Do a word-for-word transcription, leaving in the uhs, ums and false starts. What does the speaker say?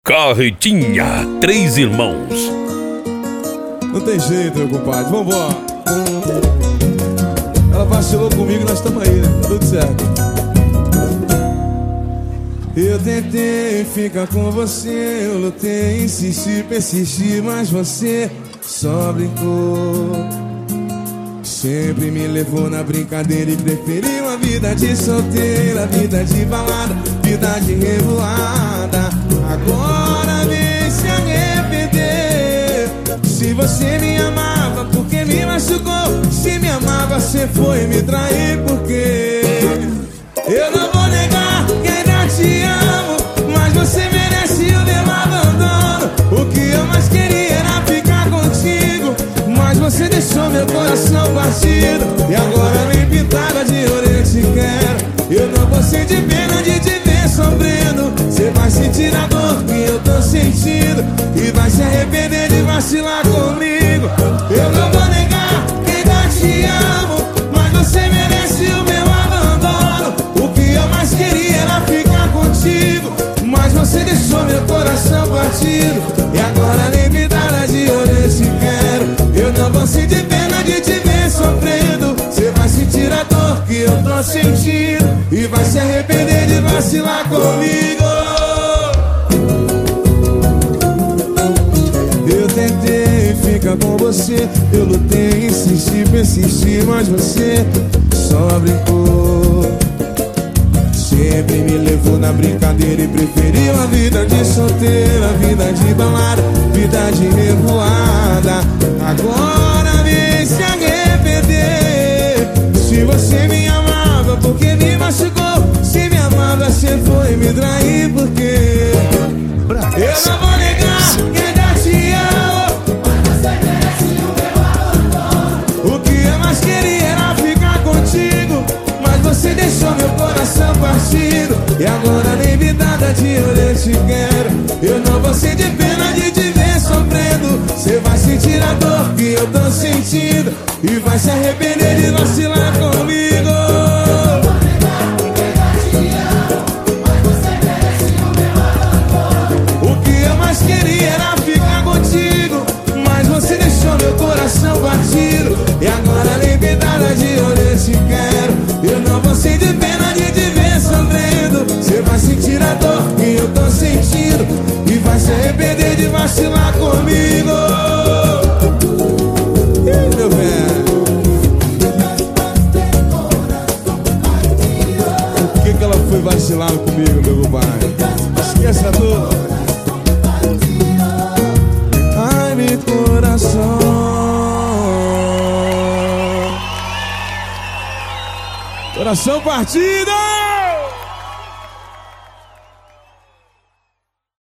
Carretinha, três irmãos. Não tem jeito, meu compadre, vambora. Ela vacilou comigo, nós estamos aí, né? Tudo certo. Eu tentei ficar com você, eu lutei, insisti, persisti, mas você só brincou. Sempre me levou na brincadeira e preferiu a vida de solteira, vida de balada, vida de revoada. Agora vem se arrepender. Se você me amava, porque me machucou? Se me amava, você foi me trair, porque eu não vou negar que ainda te amo, mas você merece o meu abandono. O que eu mais queria era ficar contigo, mas você deixou meu coração partido. E agora nem pintada de ouro eu te quero. Eu não vou sentir pena de te ver sofrendo. Você vai sentir a dor que eu tô sentindo e vai se arrepender de vacilar comigo. Eu não vou negar que ainda te amo, mas você merece o meu abandono. O que eu mais queria era ficar contigo, mas você deixou meu coração partido. E agora nem pintada de ouro eu te quero. Eu não vou sentir pena de te ver sofrendo. Você vai sentir a dor que eu tô sentindo e vai se arrepender de vacilar comigo. Eu tentei ficar com você, eu lutei, insisti, persisti, mas você só brincou. Sempre me levou na brincadeira e preferiu a vida de solteira, vida de balada, vida de revoada. Agora vem se arrepender. Se você me amava, porque me machucou? Se me amava, você foi me trair, porque eu não vou negar que ainda te amo, mas você merece o meu abandono. O que eu mais queria era ficar contigo, mas você deixou meu coração partido. E agora nem vidada de olho eu te quero. Eu não vou sentir pena de te ver sofrendo. Você vai sentir a dor que eu tô sentindo e vai se arrepender de vacilar comigo. O que eu mais queria era ficar contigo, mas você deixou meu coração partido. E agora nem vidada de olho eu te quero. Eu não vou sentir pena de te ver sofrendo. Você vai sentir a dor que eu tô sentindo e vai se arrepender de vacilar comigo. Ih, meu velho, por que que ela foi vacilar comigo, meu compadre? Esquece a dor. Ai, meu coração. Coração partido!